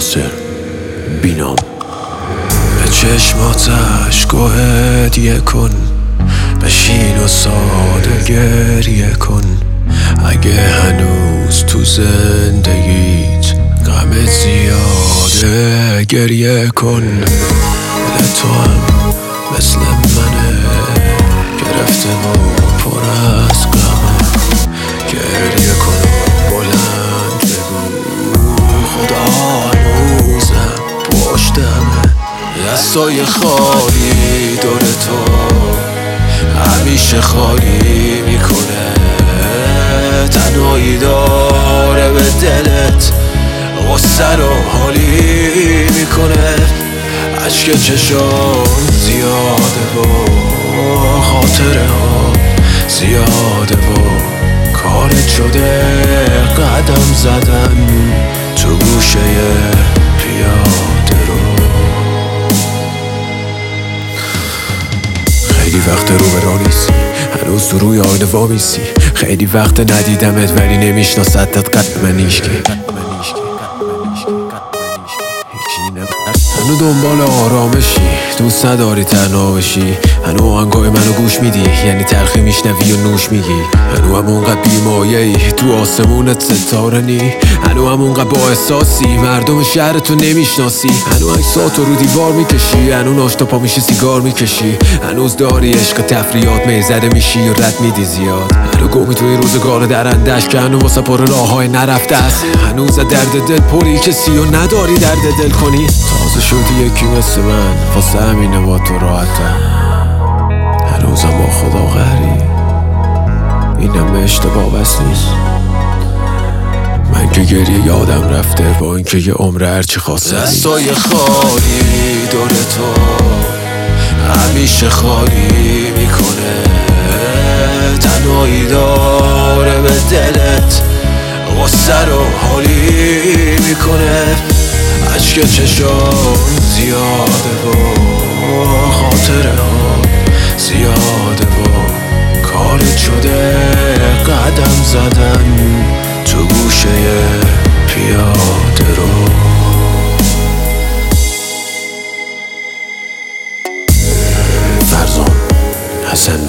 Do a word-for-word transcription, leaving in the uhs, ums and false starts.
ناصر بینام. به چشماتش گوهدیه کن، بشین و ساده گریه کن. اگه هنوز تو زندگیت غمت زیاده گریه کن. دل تو هم مثل منه، گرفته و پر از غمه. گریه کن بلند بگو خدا هنوزم پشتمه. دستای خالی دور تو همیشه خالی میکنه. تنهایی داره به دلت غصه رو حالی میکنه. عشق چشام زیاده و خاطره ها زیاده و کارت شده قدم زدن تو گوشه پیاده رو. خیلی وقت رو به راه نیستی، هنوز تو روی آینه وامیسی. خیلی وقت ندیدمت ولی نمیشناستت قد من هیچکی. هنو دنبال آرامشی، دوست نداری تنها بشی. هنو آهنگای منو گوش میدی، یعنی تلخی میشنوی و نوش میگی. هنو همونقدر بیمایه‌ای تو آسمونت ستاره نی. هنو همونقدر با احساسی مردم شهرتو نمیشناسی. هنو عکساتو رو دیوار میکشی، هنو ناشتا پا میشی سیگار میکشی. هنوز داری عشق تفریات میزده میشی و رد میدی زیاد. هنو گمی توی روزگار درندش که هنو واسه پر راههای نرفته است. هنوز درد دل پری کسی و نداری درد دل کنی. تازه شدی یکی مثل من، واسه همینه با تو راحتم. هنوزم با خدا غری، اینم اشتباه بس نیست. من که گریه یادم رفته با اینکه یه عمر هرچی خواسته. دستای خالی دور تو همیشه خالی میکنه. تنهایی داره به دلت غصه رو حالی میکنه. عشق چشام زیاده و خاطره ها زیاده و کارت شده قدم زدن تو گوشه پیاده رو. فرزان حسن